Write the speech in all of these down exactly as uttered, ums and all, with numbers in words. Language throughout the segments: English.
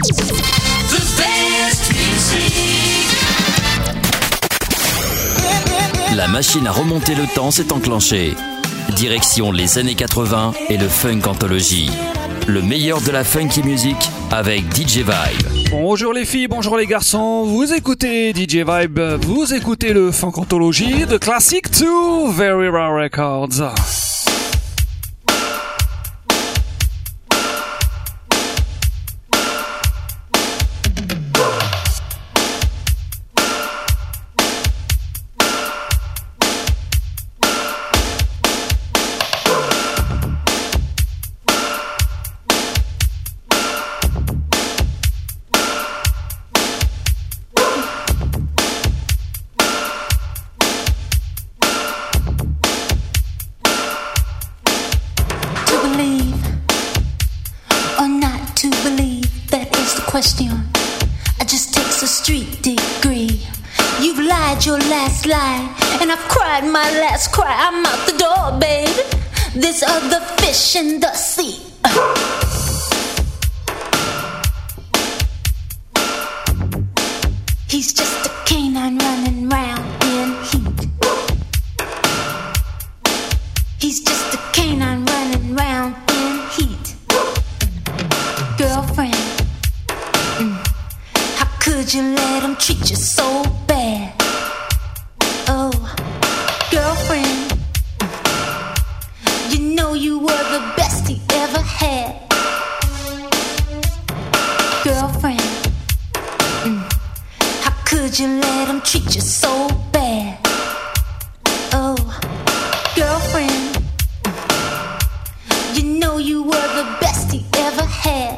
The best music. La machine à remonter le temps s'est enclenchée. Direction les années quatre-vingts et le Funk Anthology. Le meilleur de la funky music avec D J Vibe. Bonjour les filles, bonjour les garçons, vous écoutez D J Vibe, vous écoutez le Funk Anthology de Classic to Very Rare Records. Question. I just takes a street degree. You've lied your last lie, and I've cried my last cry. I'm out the door, baby. There's other fish in the sea. He's just a canine running round in heat. He's just a canine running round in heat. Girlfriend, could you let him treat you so bad? Oh, girlfriend, you know you were the best he ever had. Girlfriend, how could you let him treat you so bad? Oh, girlfriend, you know you were the best he ever had.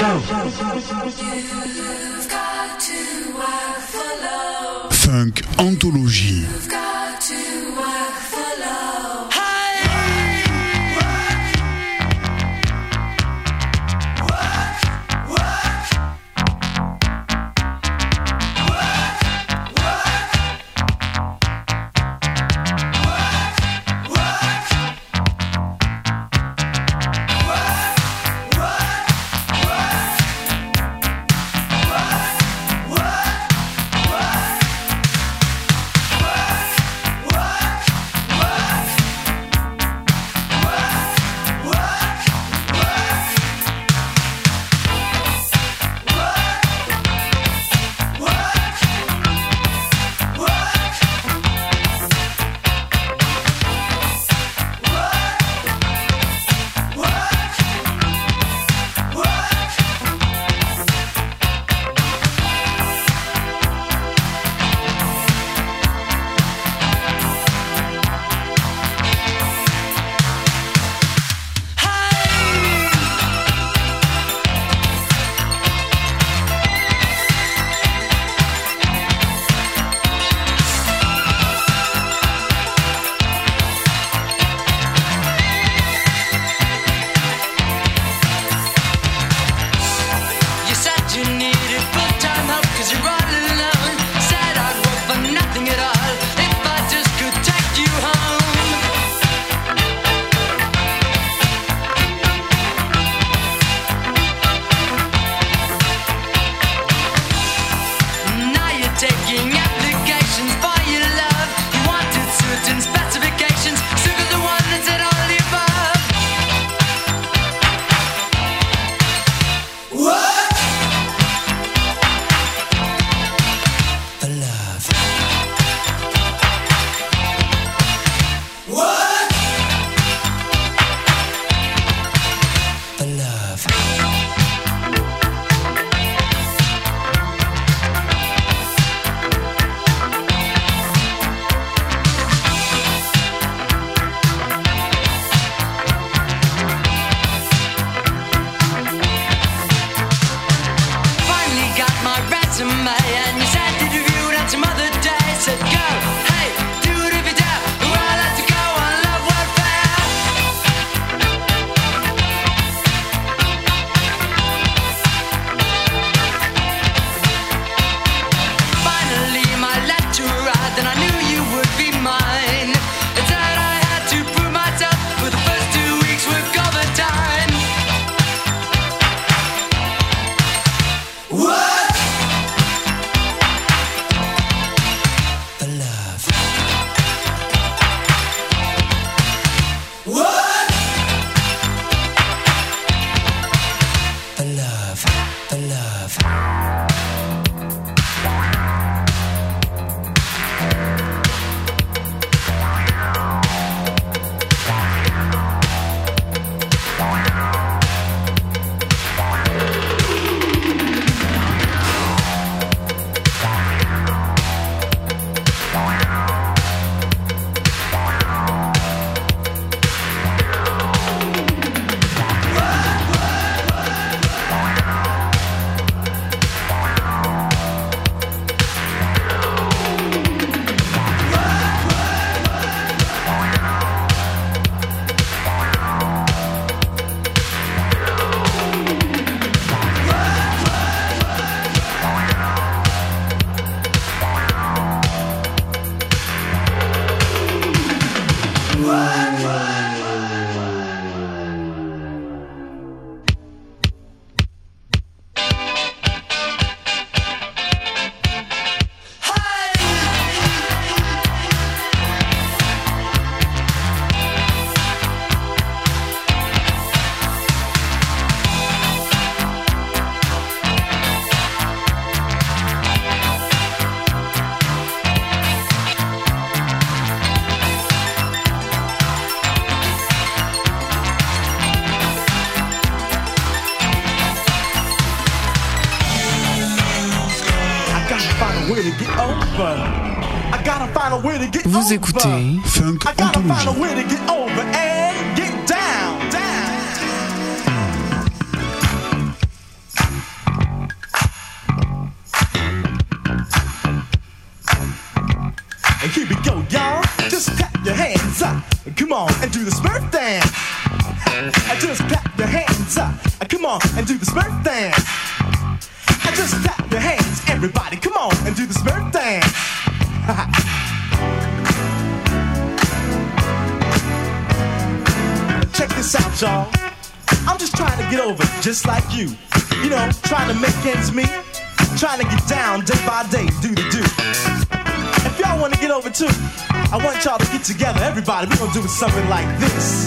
Funk Anthologie. Vous écoutez Funk Anthologie. Just clap your hands up. Come on and do the Smurf dance. I just clap your hands up. Come on and do the Smurf dance. I just clap your hands, everybody. Come on and do the Smurf dance. Check this out, y'all. I'm just trying to get over just like you. You know, trying to make ends meet. Trying to get down day by day, do the do. If y'all want to get over too, I want y'all to get together. Everybody, we're gonna do something like this.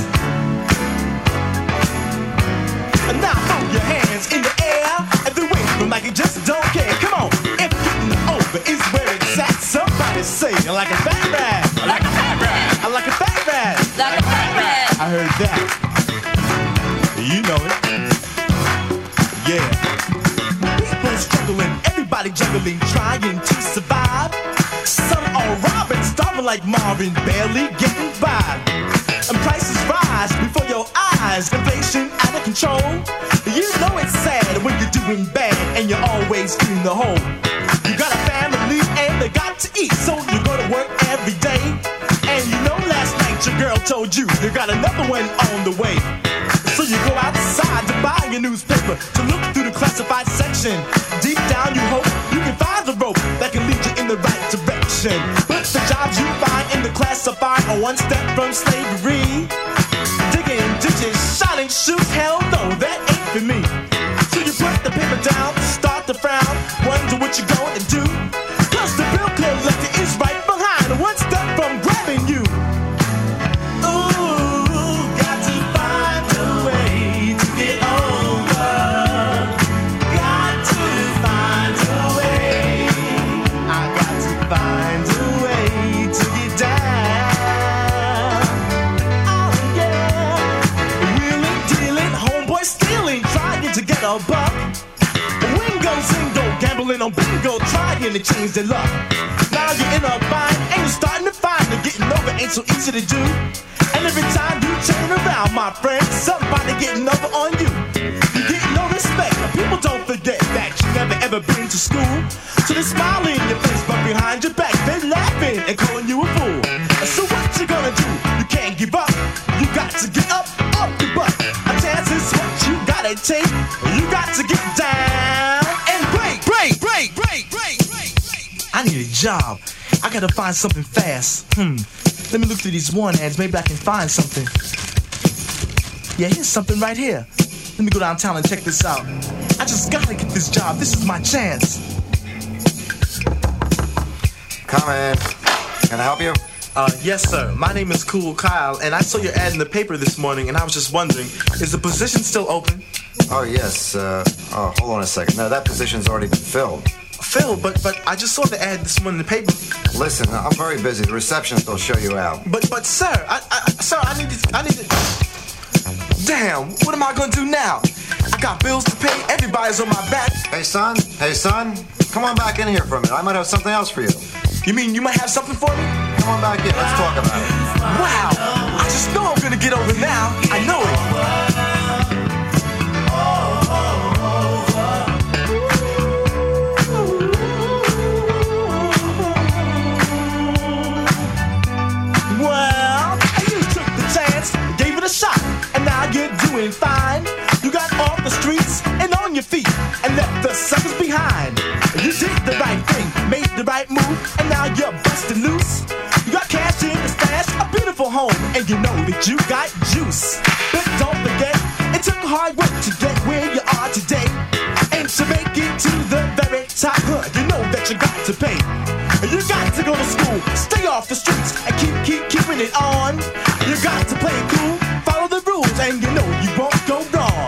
And now throw your hands in the air and then wave them like you just don't care. Come on, if getting over is where it's at, somebody say like a fat rat. Like a fat rat. I like a fat rat. Like a fat rat. I heard that. You know it. Yeah. People struggling, everybody juggling, trying to survive. Some are robbing, starving like Marvin, barely getting by. And prices rise before your eyes, inflation out of control. You know it's sad when you're doing bad and you're always in the hole. You got a family and they got to eat, so you go to work every day. And you know last night your girl told you you got another one on the way. So you go outside to buy your newspaper, to look through the classified section. Deep down you hope you can find the rope that can lead you in the right direction. But the jobs you find in the classified are one step from slavery. Digging ditches, shining shoes, hell no, that ain't for me. So you put the paper down, start to frown, wonder what you're going to do. Cause the bill collector is right behind, one step from grabbing you. A buck. Wingo, zingo, gambling on bingo, trying to change their luck. Now you're in a bind and you're starting to find that getting over ain't so easy to do. And every time you turn around, my friend, somebody getting over on you. You get no respect. People don't forget that you never ever been to school. So they smile in your face, but behind your back they laughing and calling you a fool. So what you gonna do? You can't give up. You got to get up, up the butt. A chance is what you gotta take. You got to get down and break, break, break, break, break, break. I need a job. I gotta find something fast. Hmm. Let me look through these warrant ads. Maybe I can find something. Yeah, here's something right here. Let me go downtown and check this out. I just gotta get this job. This is my chance. Come in. Can I help you? Uh, yes, sir. My name is Cool Kyle, and I saw your ad in the paper this morning, and I was just wondering, is the position still open? Oh, yes. Uh, oh, hold on a second. No, that position's already been filled. Filled? But but I just saw the ad this morning in the paper. Listen, I'm very busy. The receptionist will show you out. But but sir, I, I sir, I need to, I need to. Damn, what am I gonna do now? I got bills to pay. Everybody's on my back. Hey, son. Hey, son. Come on back in here for a minute. I might have something else for you. You mean you might have something for me? Come on back in. Let's talk about it. Wow. I just know I'm gonna get over now. I know it. Well, you took the chance, gave it a shot, and now you're doing fine. You got off the streets and on your feet and left the suckers behind. You did the right thing, made the right move, and now you're busting loose. You got cash in the stash, a beautiful home, and you know that you got juice. But don't forget, it took hard work to get where you are today. And to make it to the very top, huh, you know that you got to pay. You got to go to school, stay off the streets, and keep, keep, keeping it on. You got to play it cool, follow the rules, and you know you won't go wrong.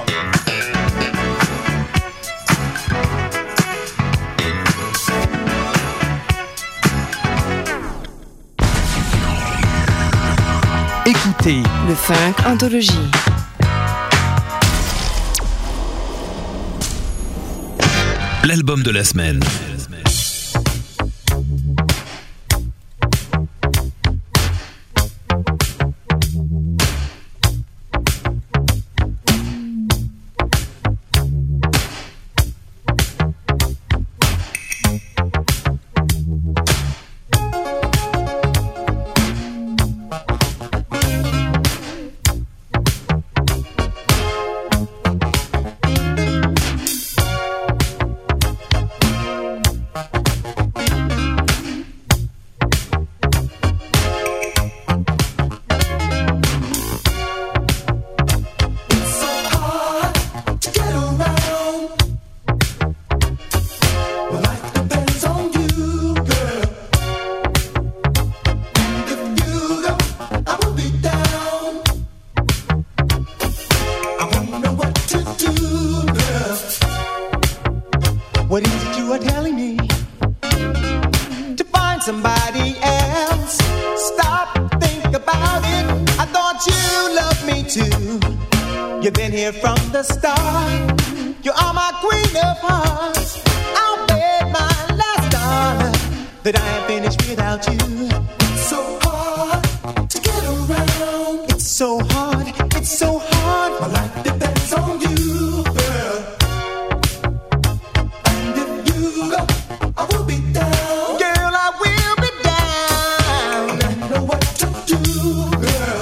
Écoutez le Funk Anthologie. L'album de la semaine. somebody else. Stop, think about it. I thought you loved me too. You've been here from the start. You are my queen of hearts. I'll bet my last dollar that I ain't finished without you. It's so hard to get around. It's so hard, it's so hard. My life depends on you, girl. And if you go, I will be down. Girl, I will be down. I don't know what to do, girl.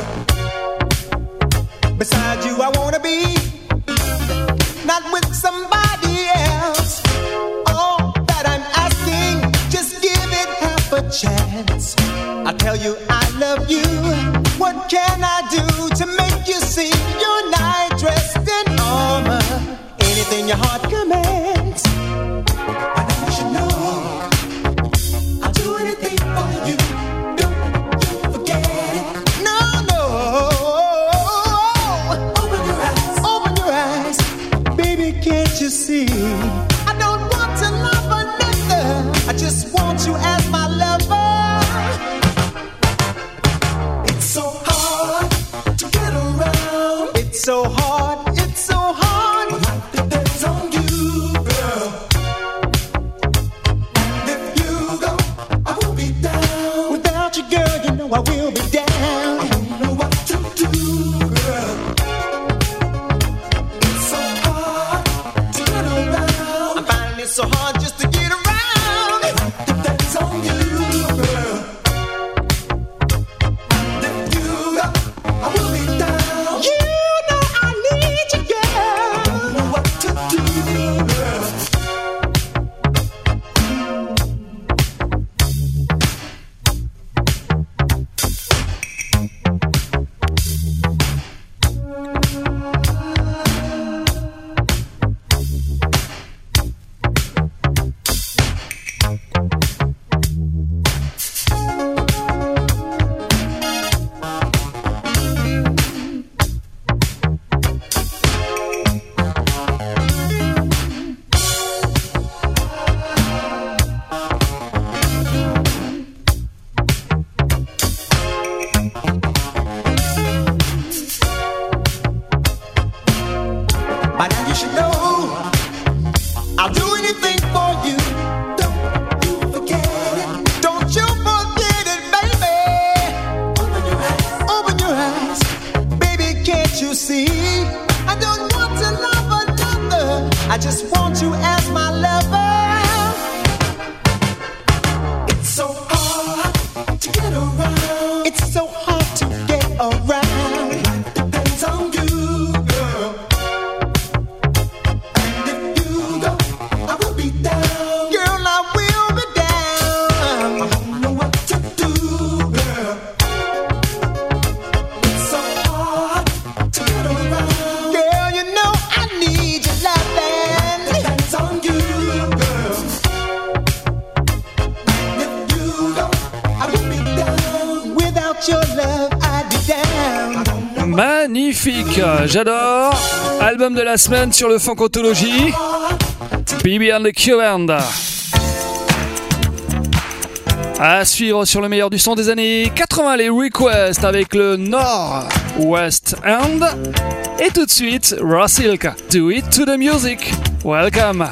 Besides you, I wanna be not with somebody else. All that I'm asking, just give it half a chance. I tell you I love you. What can I do to make you see you're not dressed in armor? Anything your heart commands. I know you should know. I'll do anything for you. Don't you forget it. No, no. Open your eyes. Open your eyes. Baby, can't you see? I don't want to love another. I just want you as my lover. It's so hard to get around. It's so hard, it's so hard. My life depends on you, girl. And if you go, I will be down. Without you, girl, you know I will be down. I don't know what to do, girl. It's so hard to get around. I'm finding it so hard just to get around. My life depends on you, girl. And if you go, I will be down. You know I need you, girl. I don't know what to do, girl. By now you should know I'll do anything for you. Don't you forget it. Don't you forget it, baby. Open your eyes. Open your eyes. Baby, can't you see? I don't want to love another. I just want you as my lover. It's so hard to get around. It's so hard to get around. Life depends on you, girl. I will be down. Girl, I will be down. I don't know what to do, girl. It's so hard to get around. Girl, you know I need your loving. Depends on you, girl. And if you go, I will be down. Without your love, I'd be down. I don't know. Magnifique, j'adore. Album de la semaine sur le Funkotology. B B and the Q-Band. À suivre sur le meilleur du son des années quatre-vingts, les requests avec le Nord-West End. Et tout de suite, Rosilk, Do It to the Music. Welcome.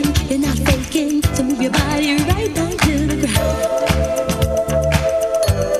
You're not faking, so move your body right down to the ground.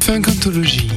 Funk Anthologie.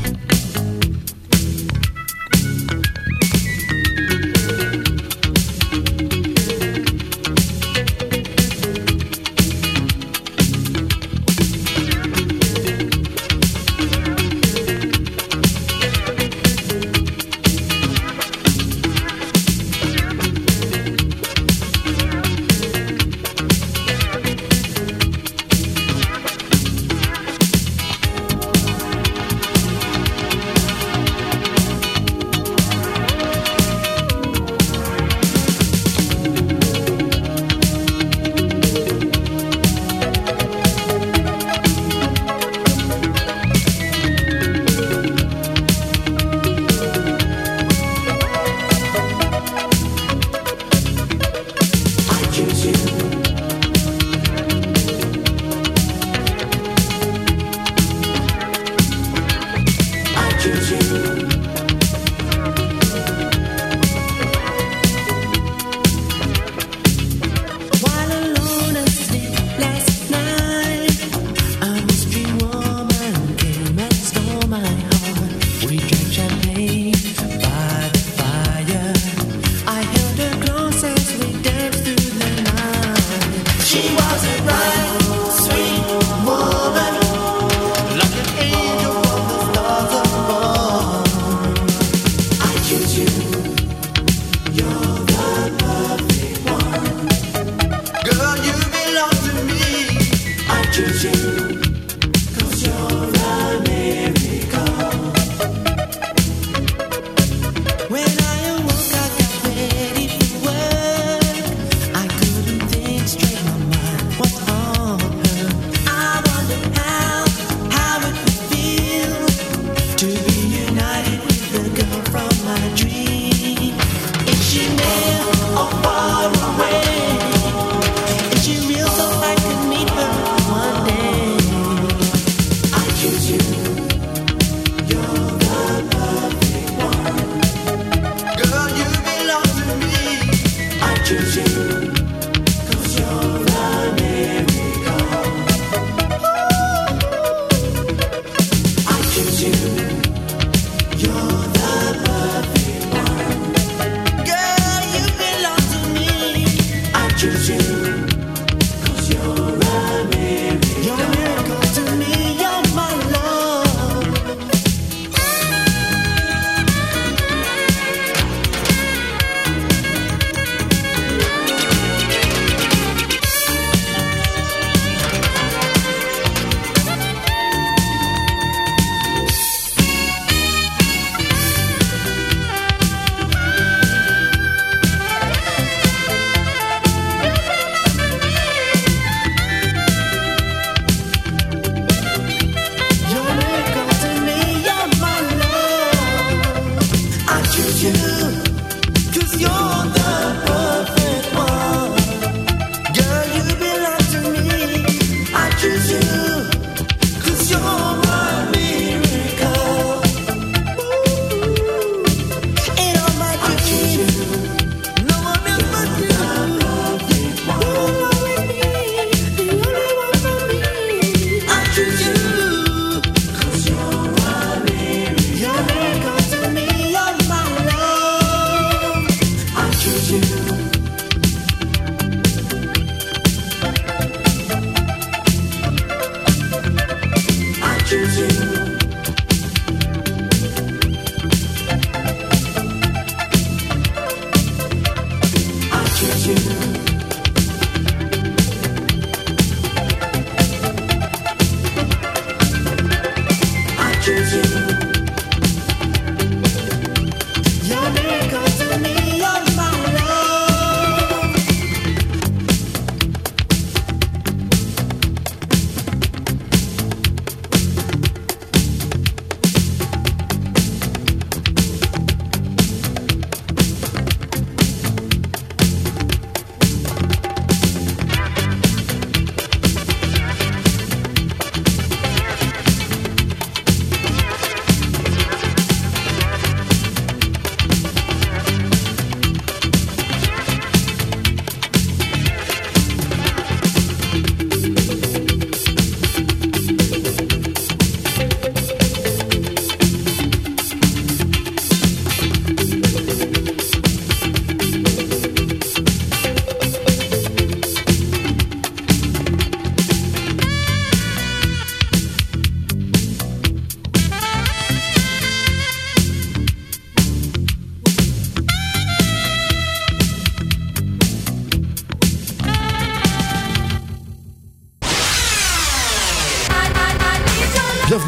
You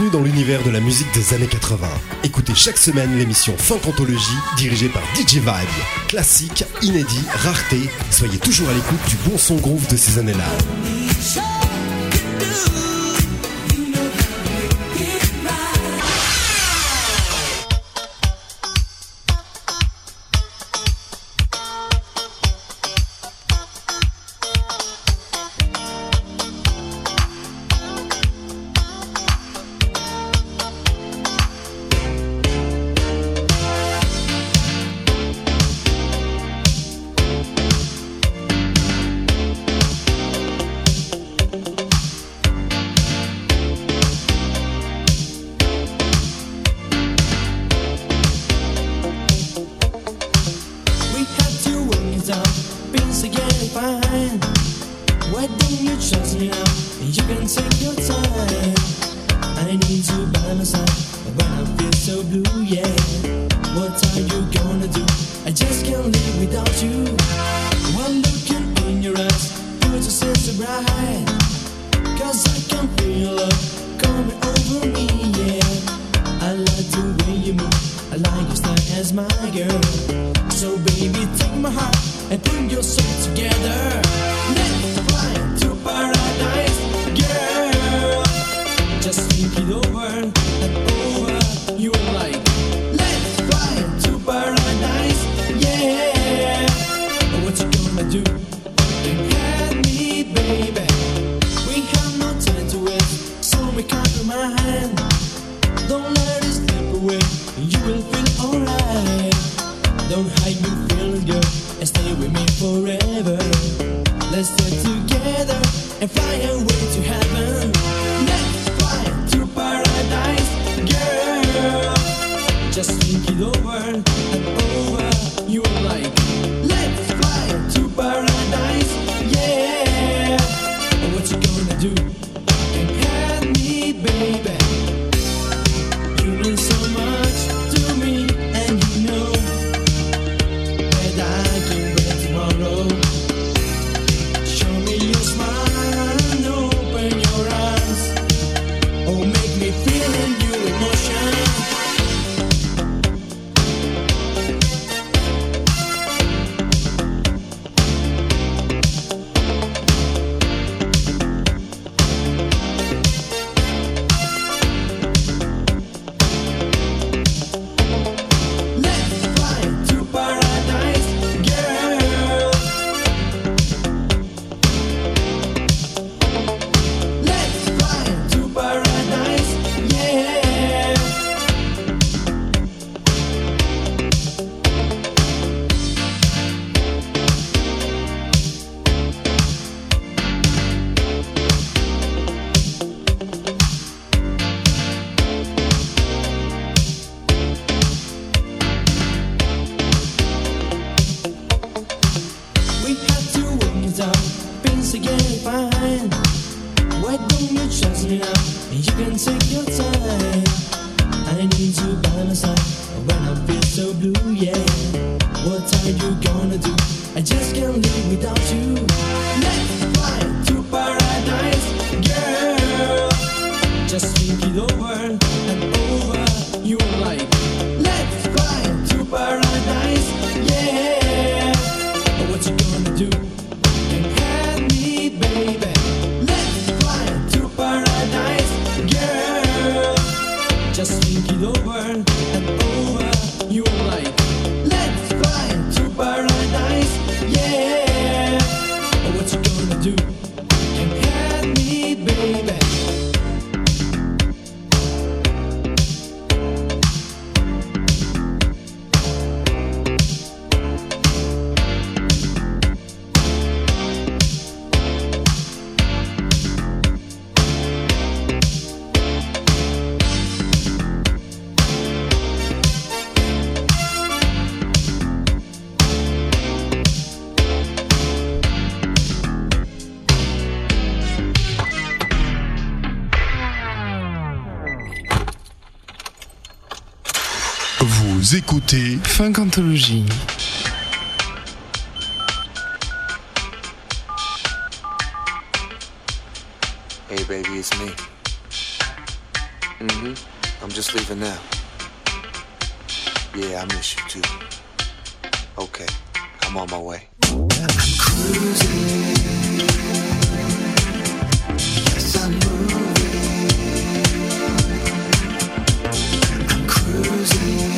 Embarquez-nous dans l'univers de la musique des années quatre-vingts. Écoutez chaque semaine l'émission Funk Anthologie dirigée par D J Vibe. Classique, inédit, rareté, soyez toujours à l'écoute du bon son groove de ces années-là. Vous écoutez Funk Anthologie. Hey baby, it's me. Mm-hmm. I'm just leaving now. Yeah, I miss you too. Okay, I'm on my way. I'm cruising. Yes, I'm moving. I'm cruising.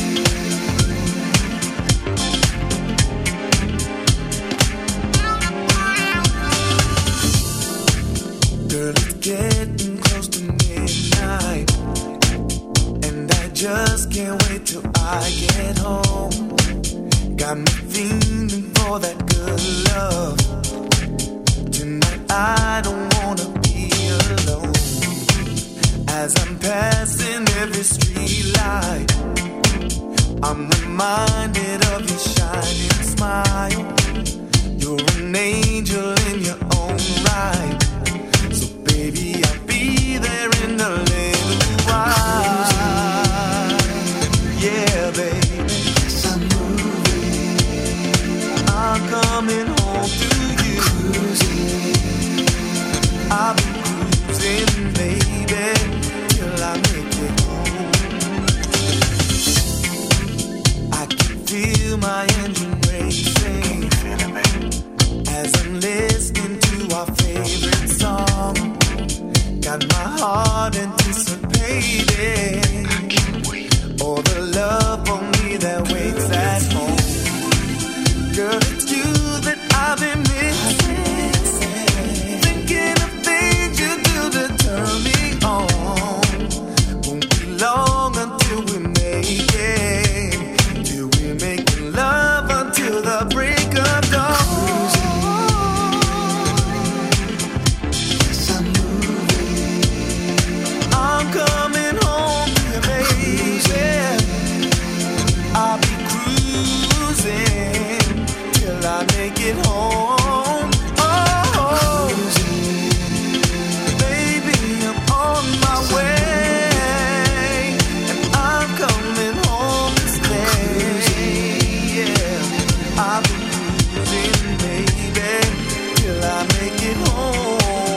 Girl, it's getting close to midnight, and I just can't wait till I get home. Got me feeling for that good love. Tonight I don't wanna be alone. As I'm passing every street light, I'm reminded of your shining smile. You're an angel in your own right. So baby, I'll be there in a little while. Yeah, baby, yes, I'm moving. I'm coming home to you. Cruising. I'll be cruising, baby, till I make it home. I can feel my engine racing as I'm listening to our favorite song. Got my heart anticipating. I can't wait. All the love for me that waits at home. Girl, it's you that I've been missing. Thinking of things you do to turn me on. Won't be long until we make it. Till we're making love until the break of dawn. Yes, I'm moving. I'm coming home to you, baby. I'll be cruising till I make it home. Oh, baby, I'm on my way, and I'm coming home to stay. Yeah, I'll be cruising, baby, till I make it home.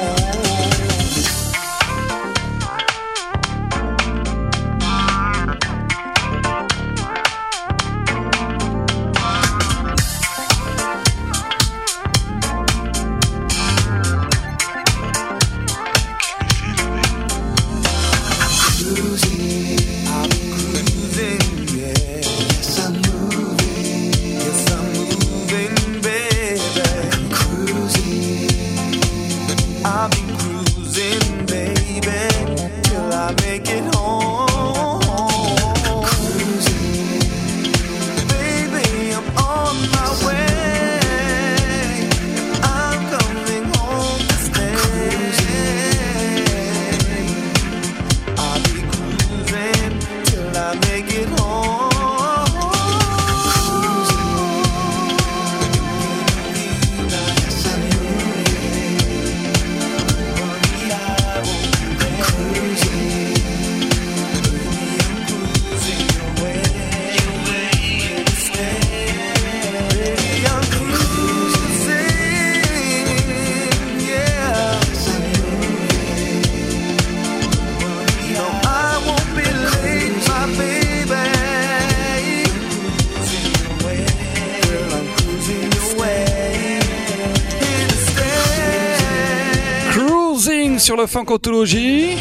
Sur le Funkotology.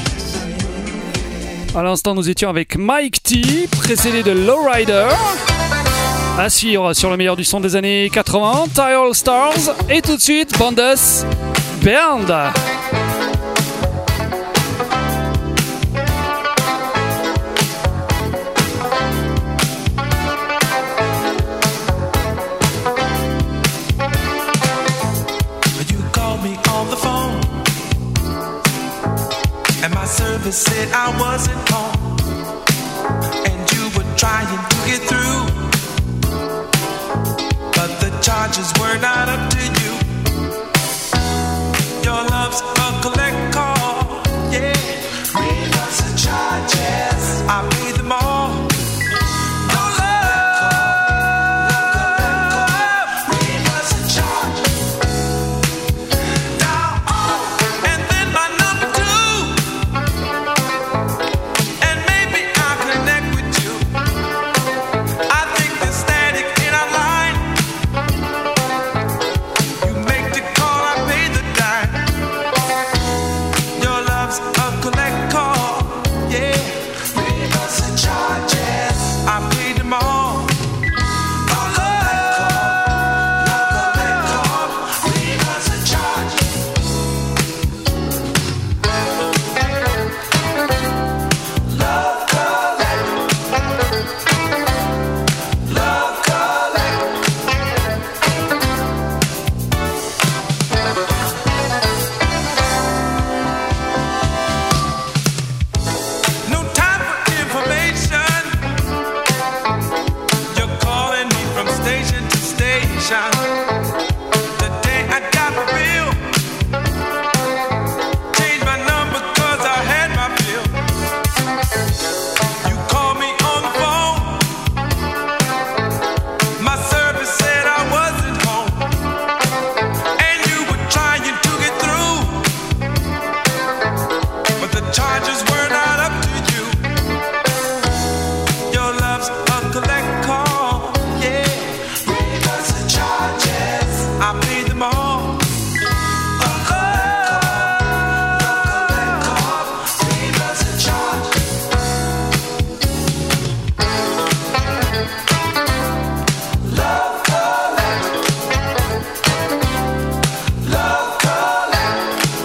À l'instant, nous étions avec Mike T, précédé de Lowrider. À suivre sur le meilleur du son des années quatre-vingts, Tyrell Stars. Et tout de suite, Bandas Band. Service said I wasn't home, and you were trying to get through, but the charges were not up to you. Your love's a collect call, yeah. Read us the charges, I paid them all. Your love, read us the charges. Now, oh, and then my number two. station. The day I got my bill, changed my number 'cause I had my bill. You called me on the phone, my service said I wasn't home, and you were trying to get through, but the charges were not up to you. Your love's a collect call, yeah. Bring us the charges, I paid them all. A collect call, bring us the charges. Love collect, love collect.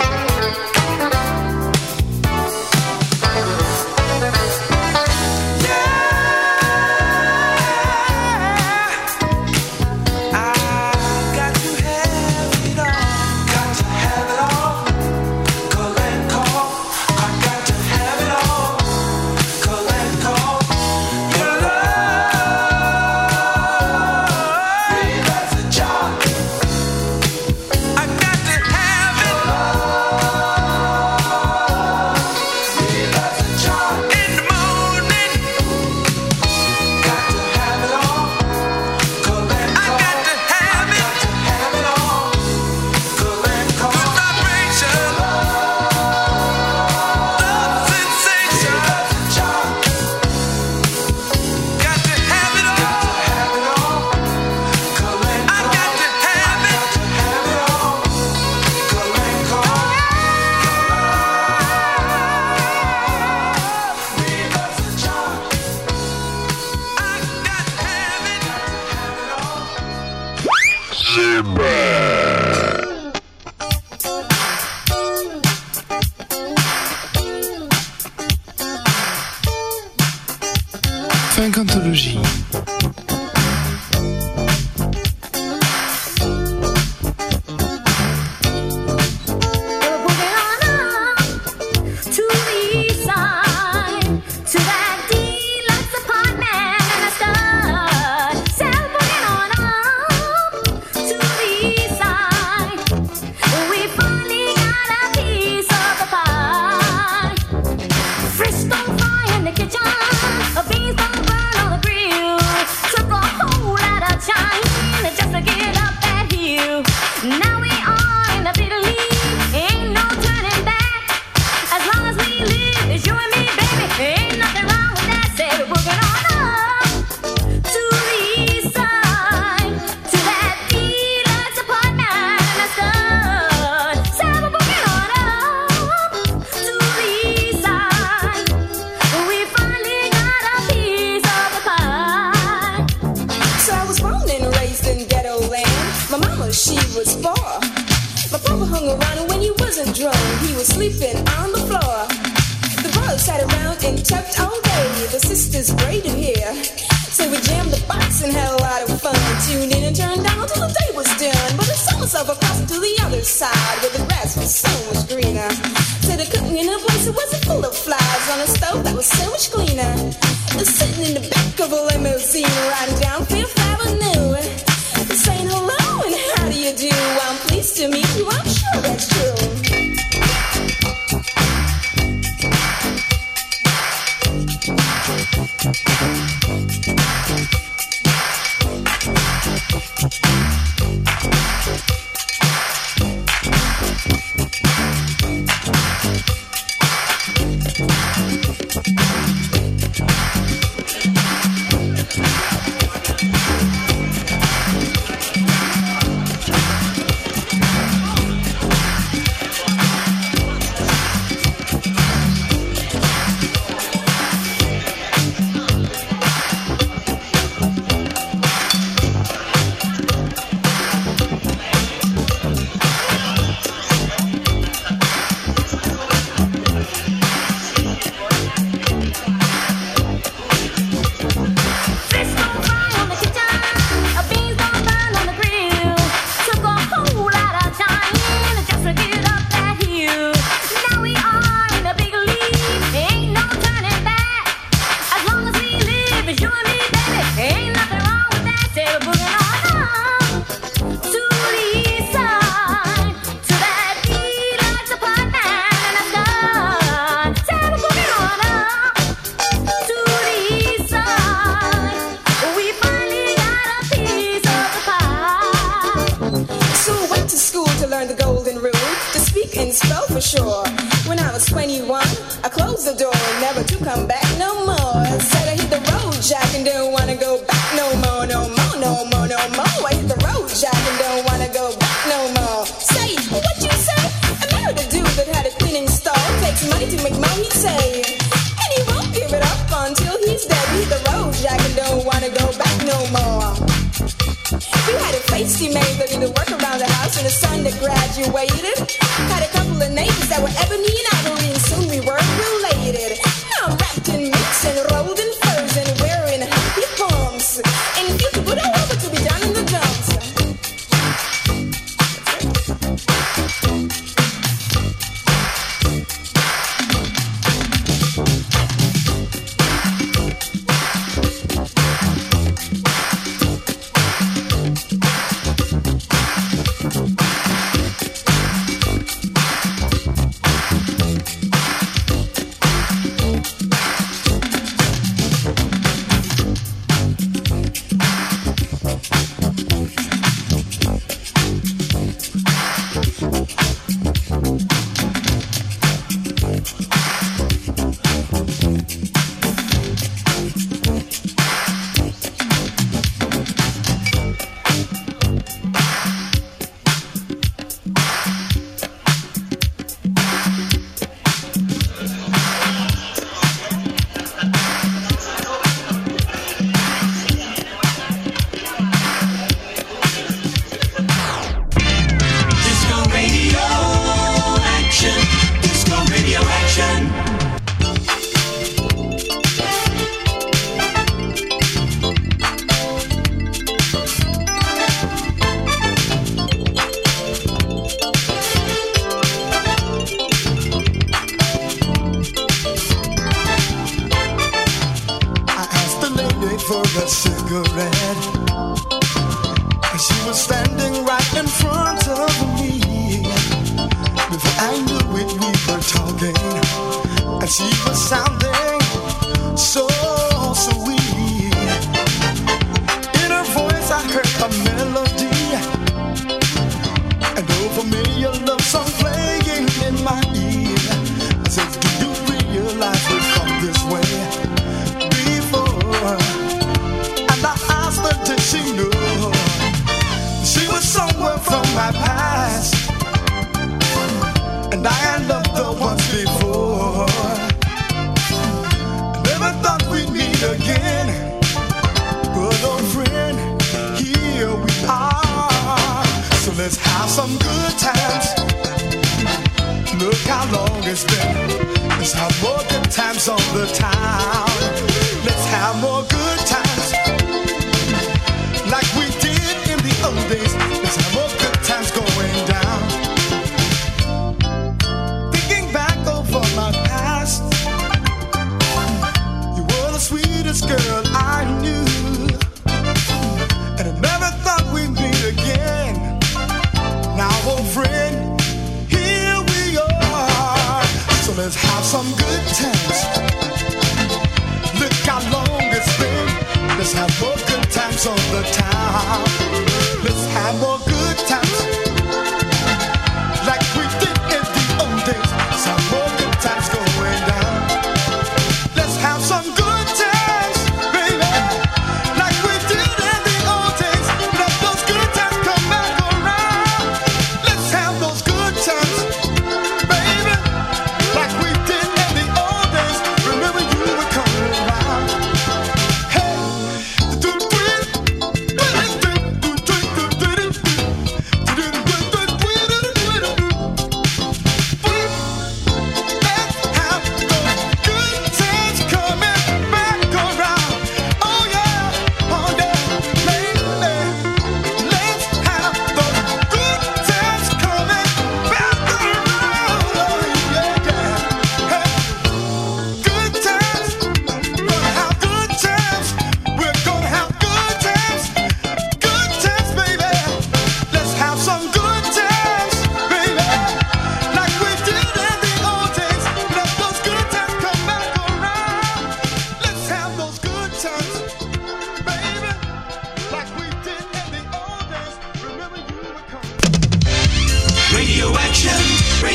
Funk Anthology. for sure. When I was twenty-one, I closed the door and never to come back no more. I said I hit the road, Jack, and don't wanna go back no more, no more, no more, no more. I hit the road, Jack, and don't wanna go back no more. Say, what you say? I married a dude that had a cleaning stall. Takes money to make money, he'd say. And he won't give it up until he's dead. Hit the road, Jack, and don't wanna go back no more. We had a feisty maid that did the work around the house and a son that graduated. Had a couple of neighbors that were ebony and ivory, and soon we were related. Now I'm wrapped in minks and rolled in furs and wearing happy pumps. And if you could put all over to be down in the dumps.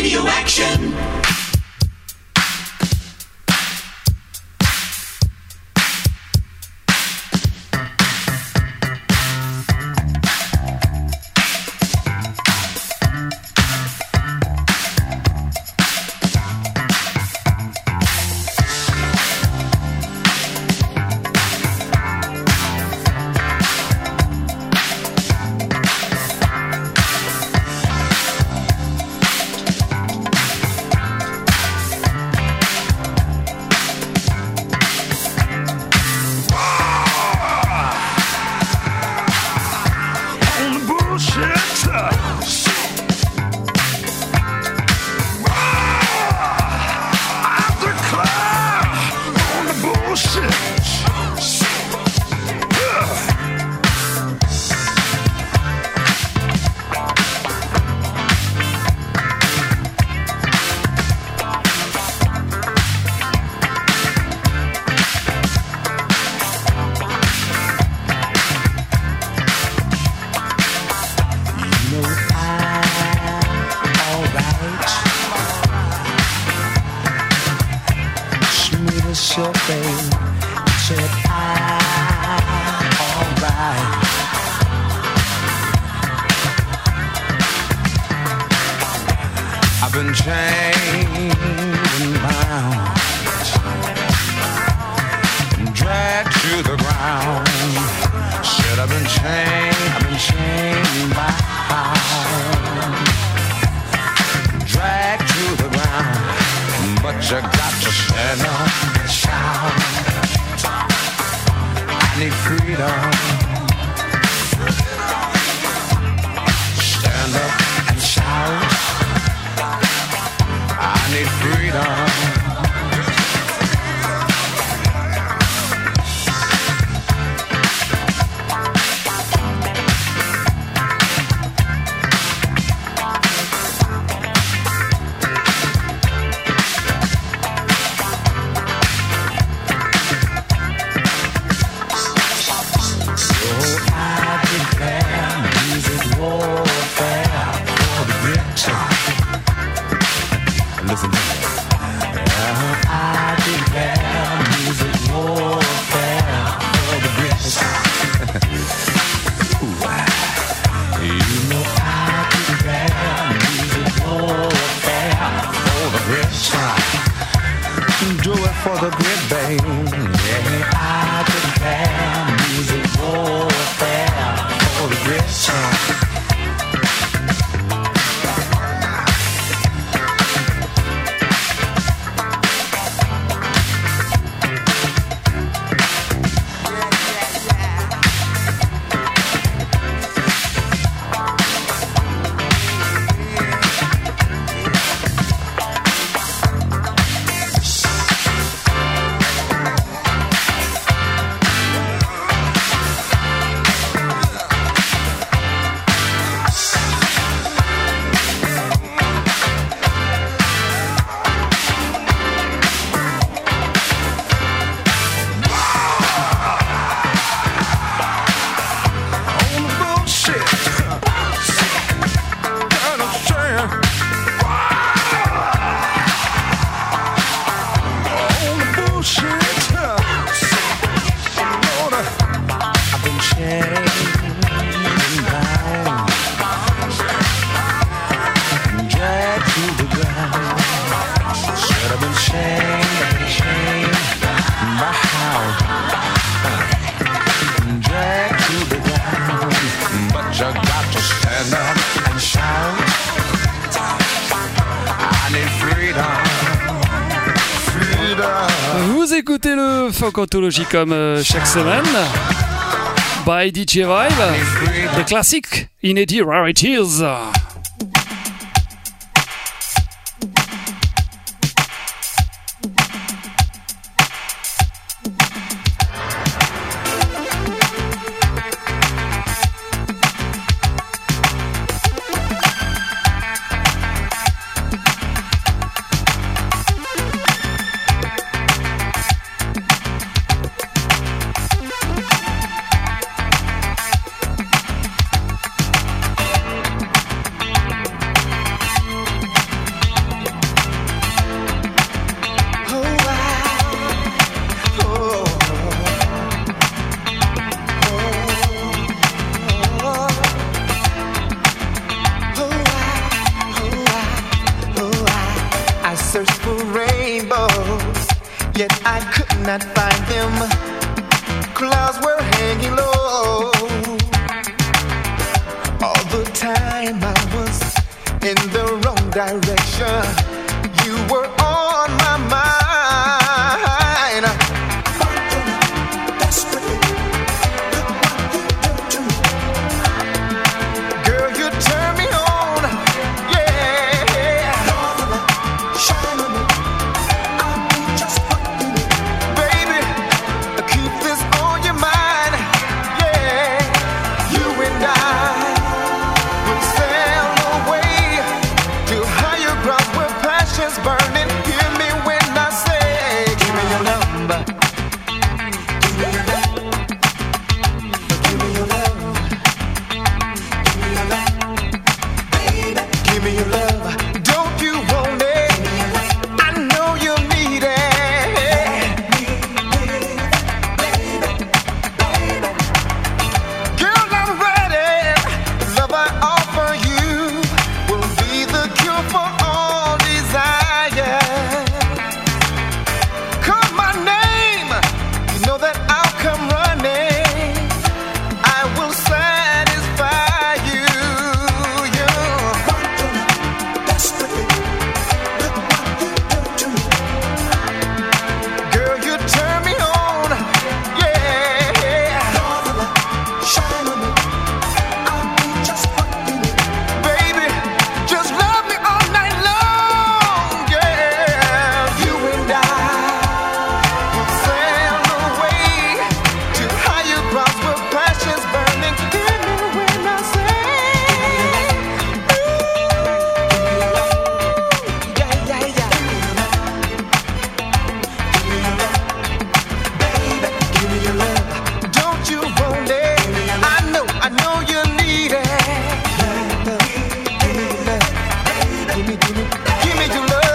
Radio action. Vous écoutez le Funk Anthology comme euh, chaque semaine by D J Vibe, the classic inédit rarities. not find him. Clouds were hanging low. All the time I was in the wrong direction. You were on my mind. Girl, you turn me on, yeah. Shine on me. I'll be just fucking it. Baby, keep this on your mind, yeah. You and I will sail away to higher grounds where passion's burning. Hear me when I say, give me your number. Give me your love. Give me your love. Give me your love. Baby, give me your love. Don't you want it? I know you need it. Girl, I'm ready. Love I offer you will be the cure for all desire. Call my name, you know that I'll come running. I will satisfy you. Girl, you turn me on, yeah. Shine on me. I'll be just fucking it. Baby, just love me all night long, yeah. You and I will sail away to higher grounds where passion's burning. Hear me when I say, ooh, yeah, yeah, yeah. Give me your love, baby. Give me your love. Don't you want it? I know, I know you need it. Give me your love. Give me, give me, give me your love.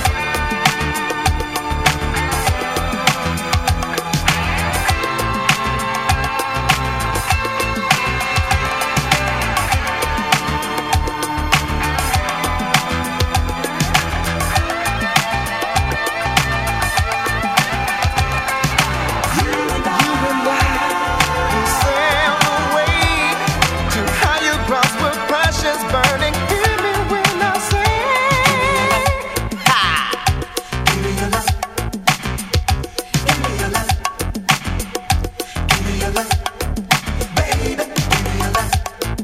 You and I will sail away to higher grounds where passion's burning. Hear me when I say, ha! Give me your love. Give me your love. Give me your love. Baby, give me your love.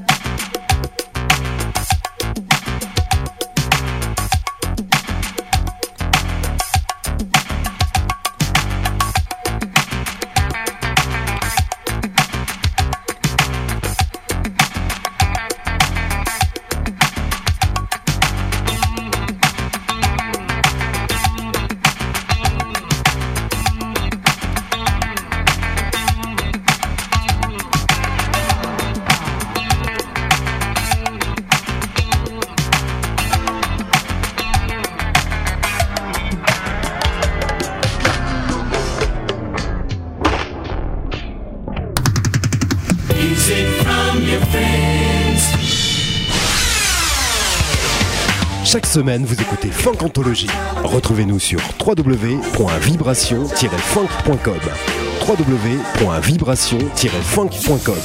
Chaque semaine, vous écoutez Funk Anthology. Retrouvez-nous sur w w w point vibration tiret funk point com. w w w point vibration tiret funk point com.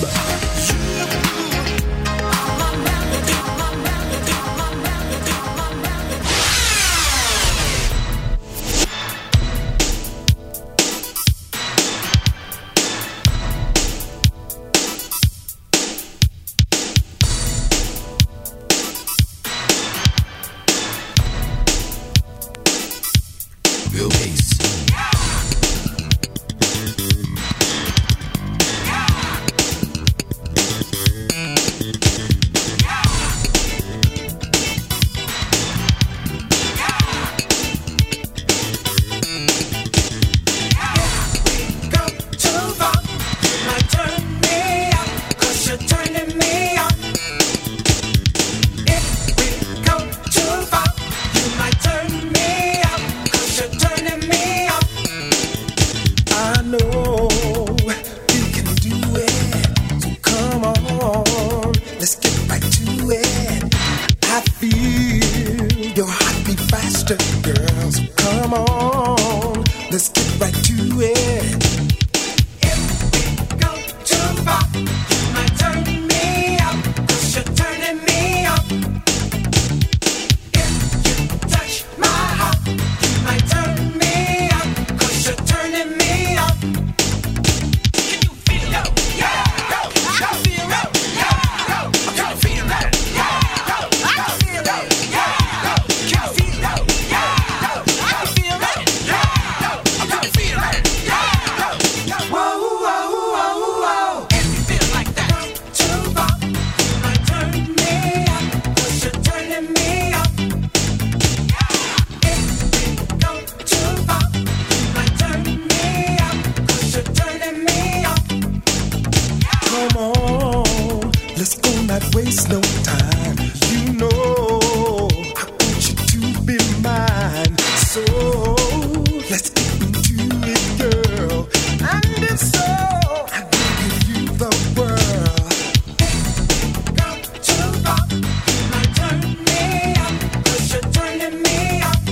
not waste no time. You know I want you to be mine. So let's get into it, girl. And if so, I will give you the world. Got to rock, now turn me up, 'cause you're turning me up.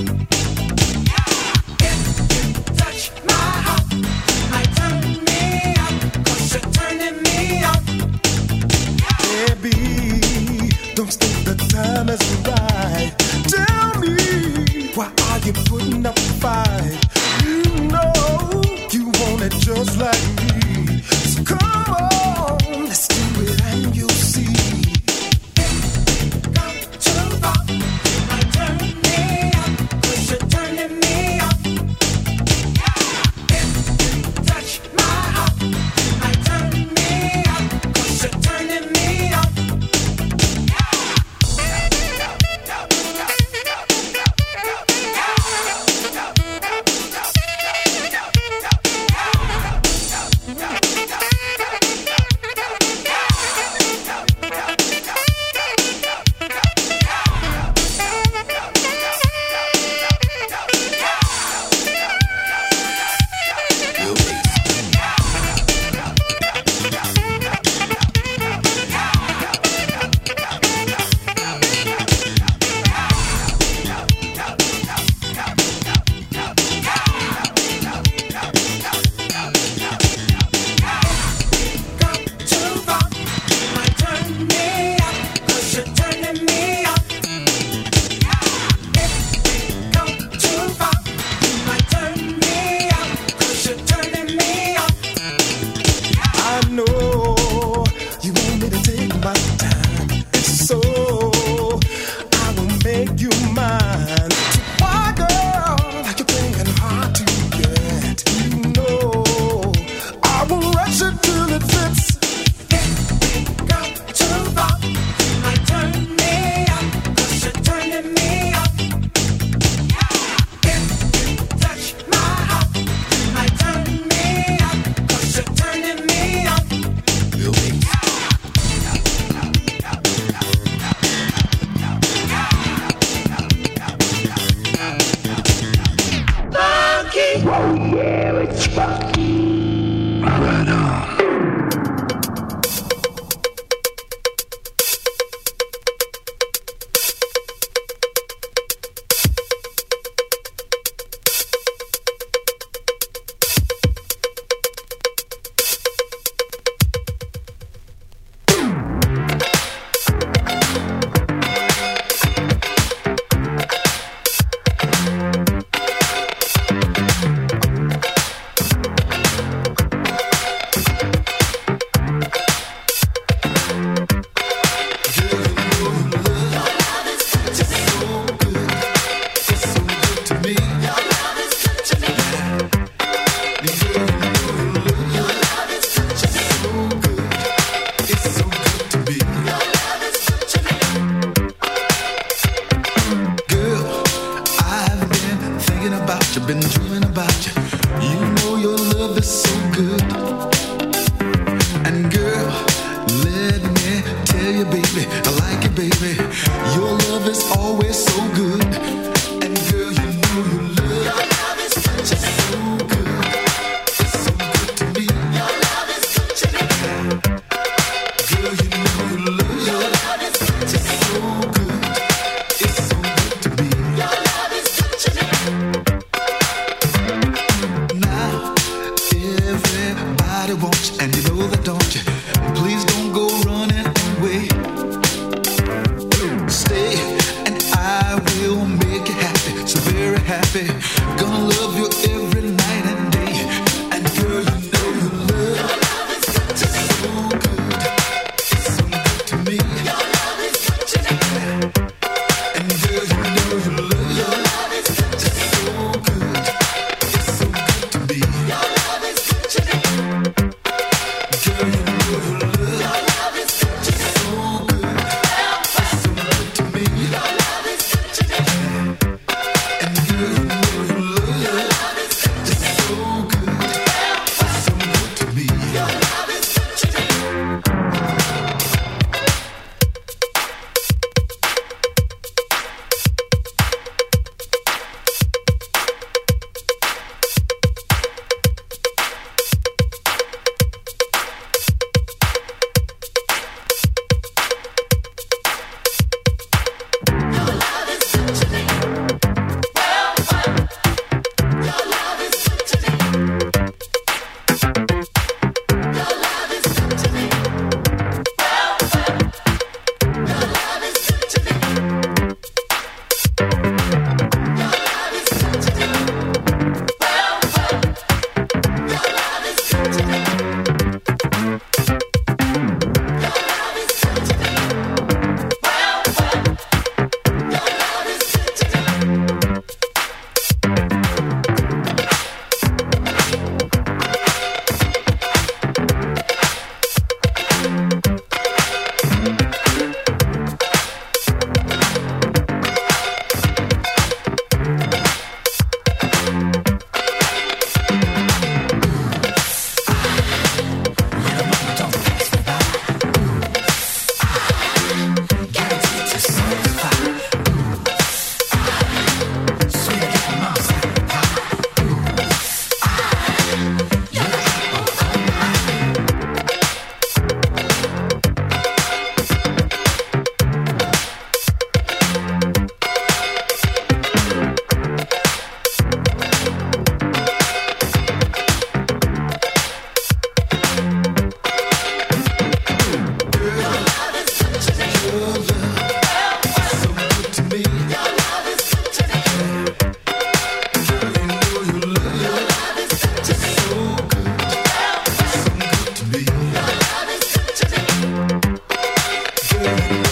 If you touch my heart, now turn me up, 'cause you're turning me up. Baby, don't think the time is right. Tell me, why are you putting up a fight? You know you want it just like me. So come on, let's do it and you'll see. Got to rock, now turn me up, 'cause you're turning me up. If you touch my heart, now turn me up, 'cause you're turning me up.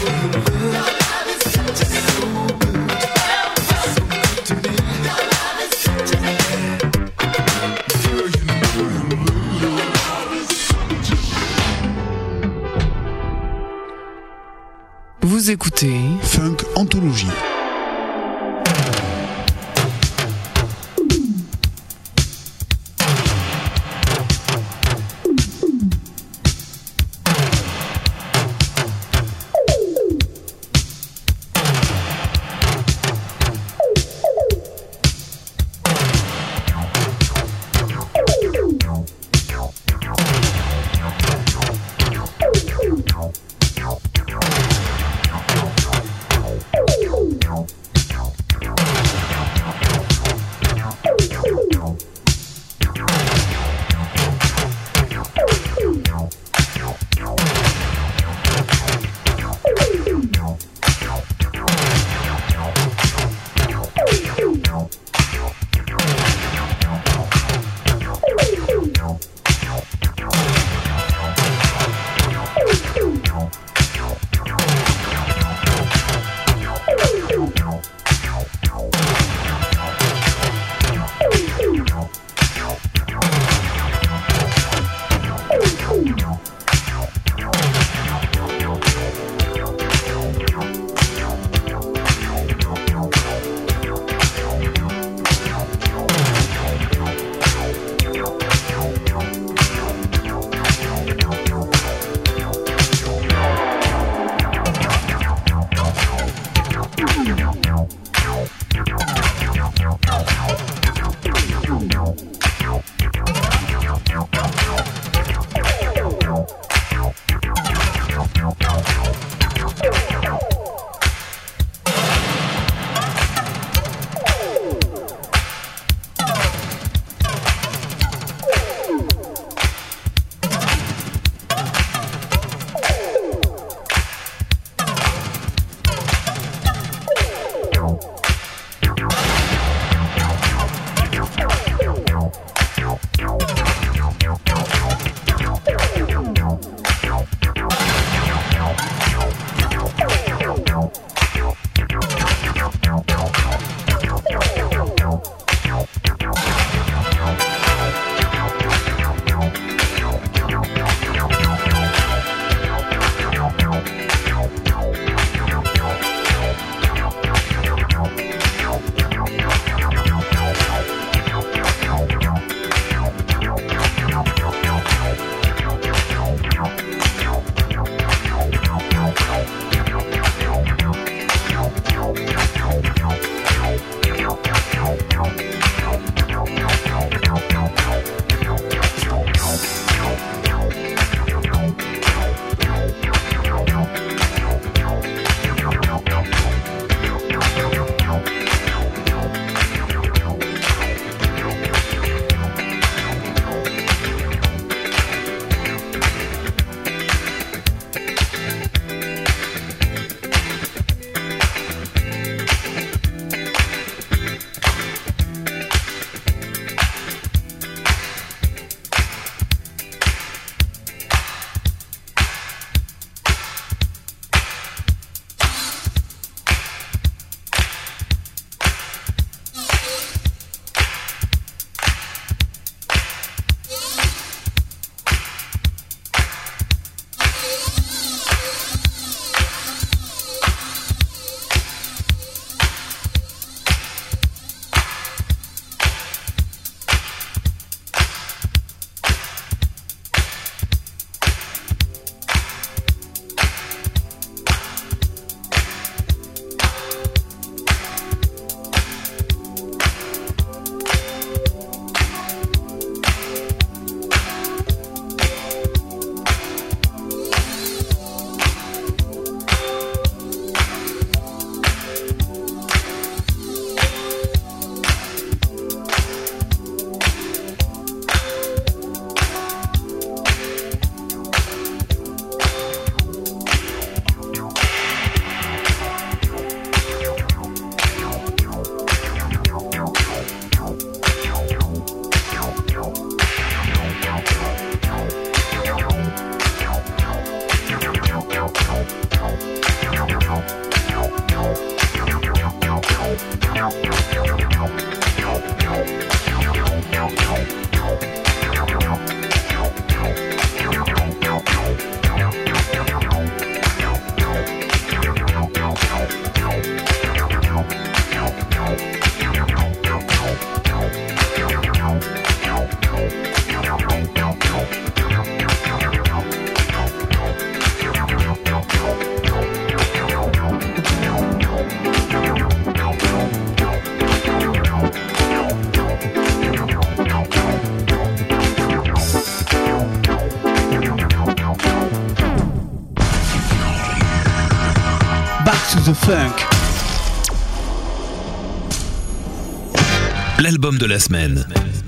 Vous écoutez Funk Anthologie. Yo. Back to the Funk. L'album de la semaine.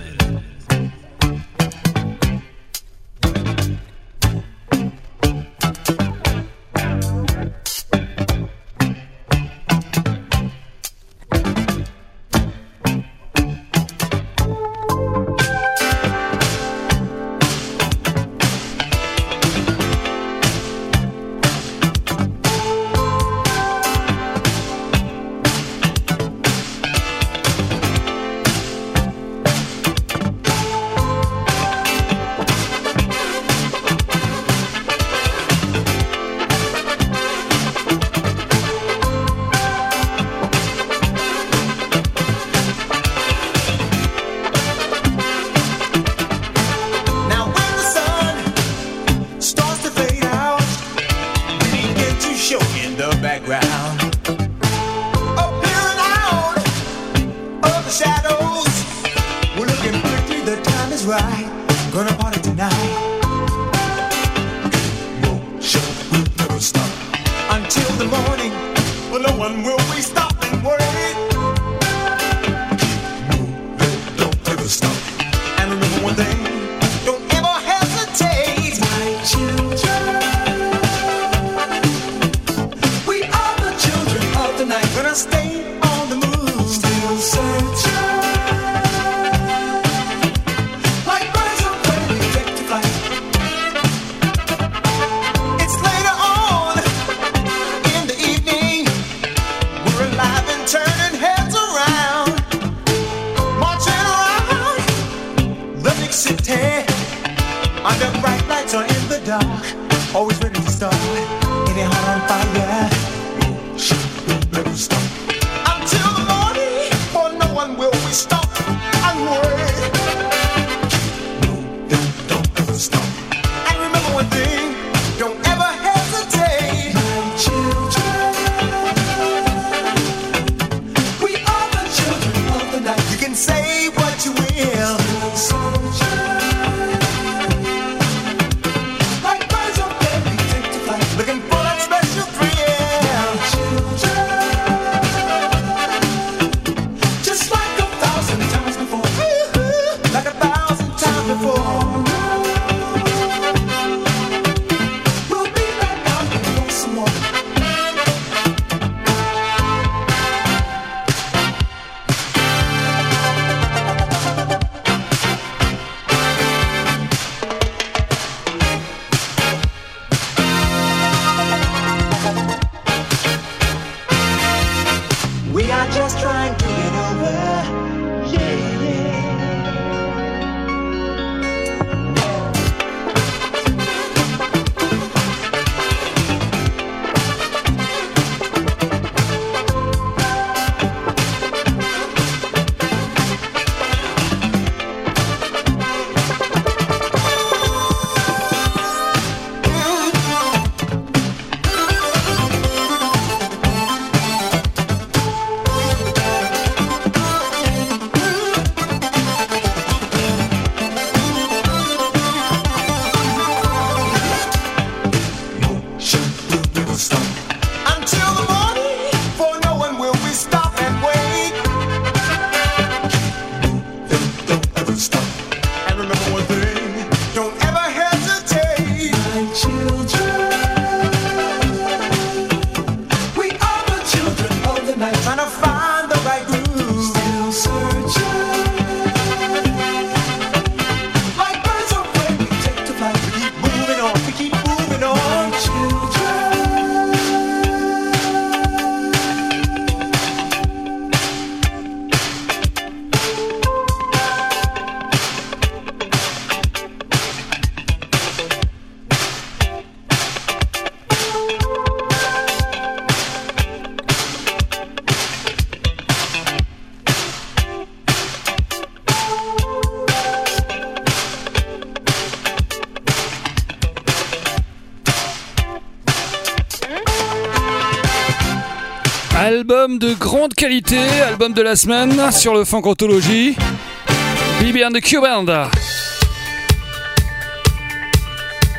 Album de grande qualité, album de la semaine sur le Funk Anthology. B B and the Q Band.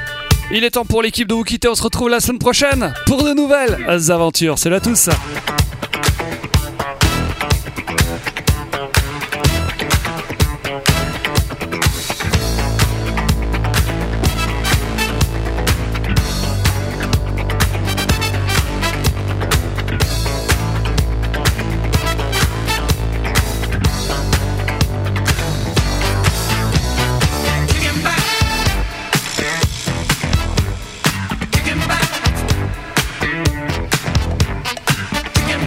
Il est temps pour l'équipe de vous quitter. On se retrouve la semaine prochaine pour de nouvelles aventures. Salut à tous. Kicking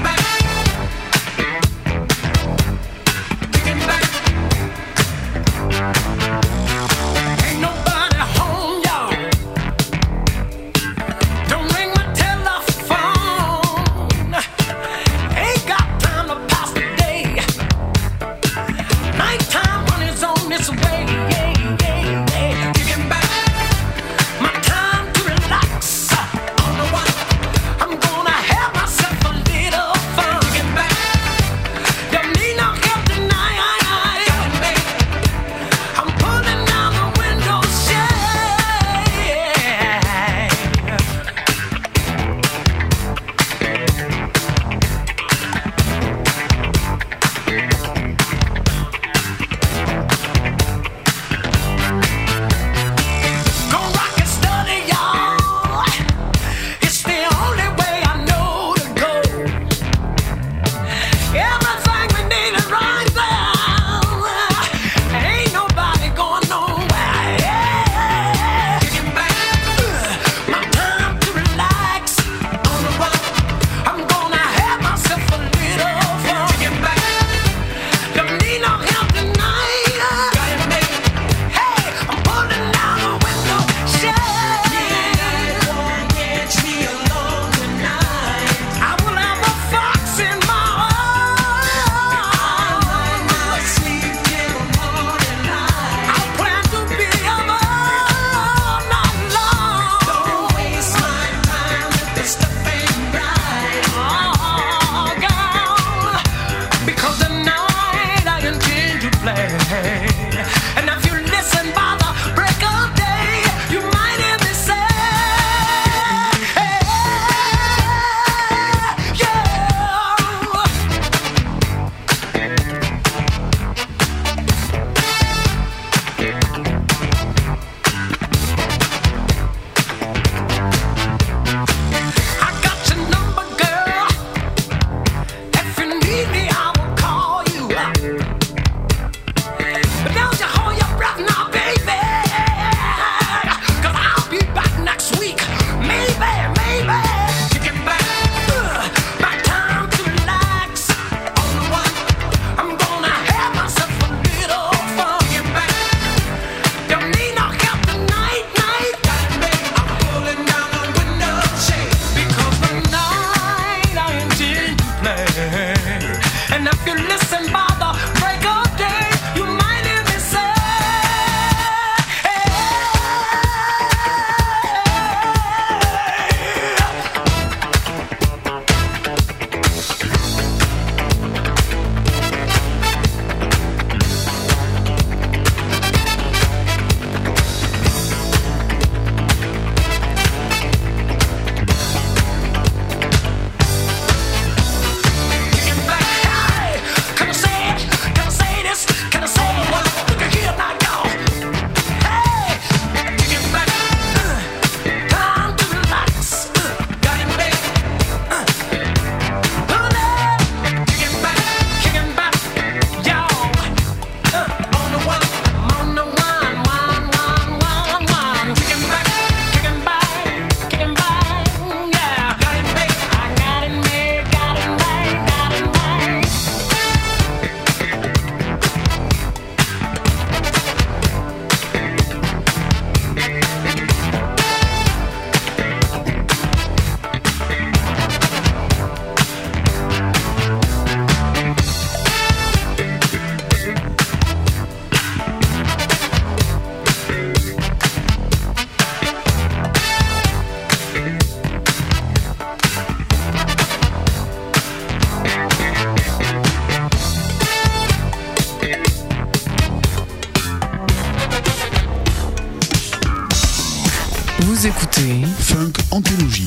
Vous écoutez Funk Anthologie.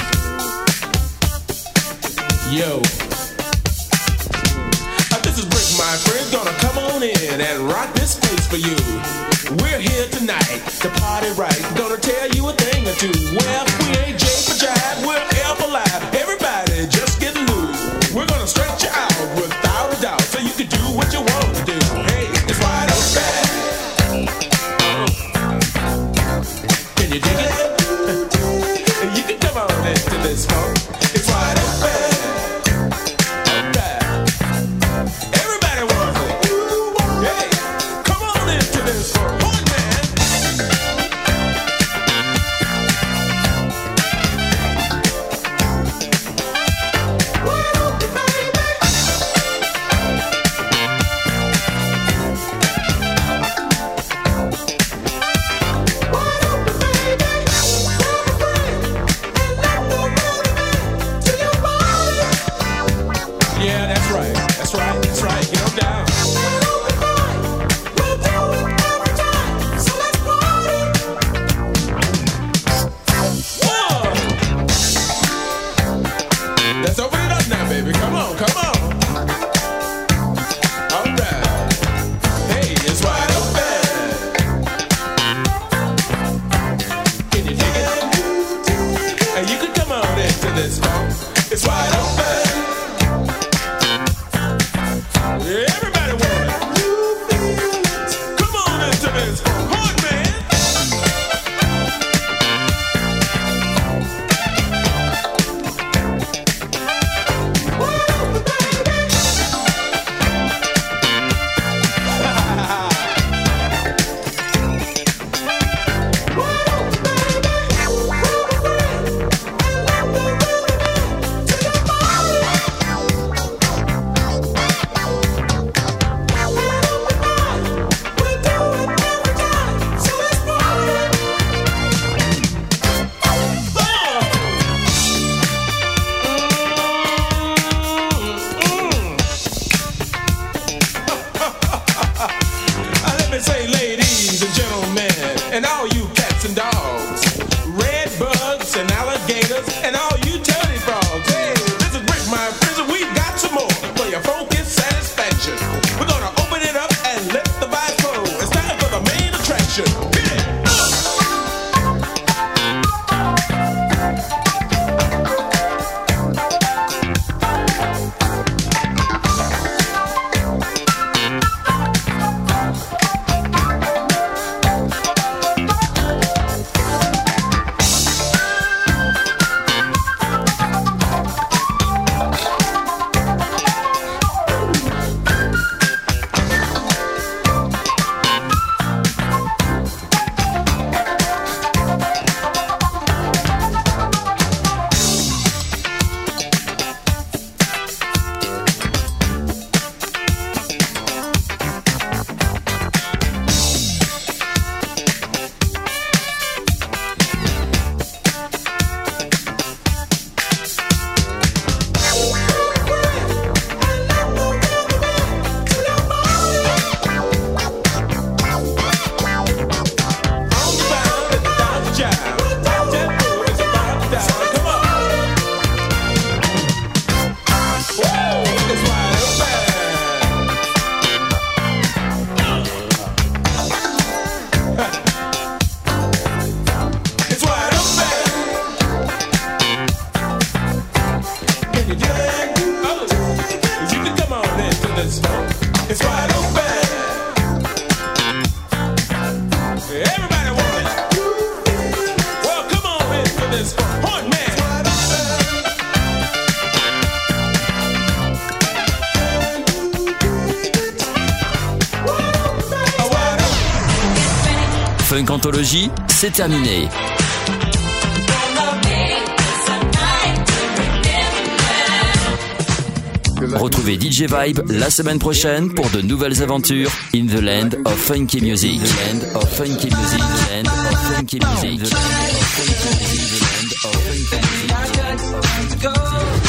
Yo. Uh, this is Brick, my friend. Gonna come on in and rock this place for you. We're here tonight to party right. Gonna tell you a thing or two. Well, we ain't J for jive, we're L for live. Everybody just get loose. We're gonna stretch you out without a doubt, so you can do what you want to do. Hey, it's wide open. Can you dig it? You can come on into this funk. It's wide open. Alright. Everybody wants it. Hey, come on into this funk. One man. Wide open, baby. Yeah, that's right. That's right. That's right. Get 'em down. Whoa. Let's open it up now, baby. Come on, come on. All right. Hey, it's wide open. Can you dig it? And you can come on into this funk. It's wide open. Everybody want it. Come on into this horn, man. Let me say, ladies and gentlemen, and all you cats and dogs, red bugs and alligators, and all you teddy frogs. Hey, this is Rick, my friends, and we've got some more for your focus satisfaction. We're gonna open it up and let the vibe flow. It's time for the main attraction. Hit it! Funk Anthologie, c'est terminé. Retrouvez D J Vibe la semaine prochaine pour de nouvelles aventures in the land of funky music. The land of funky music. The land of funky music. The land of funky music. The land of funky music.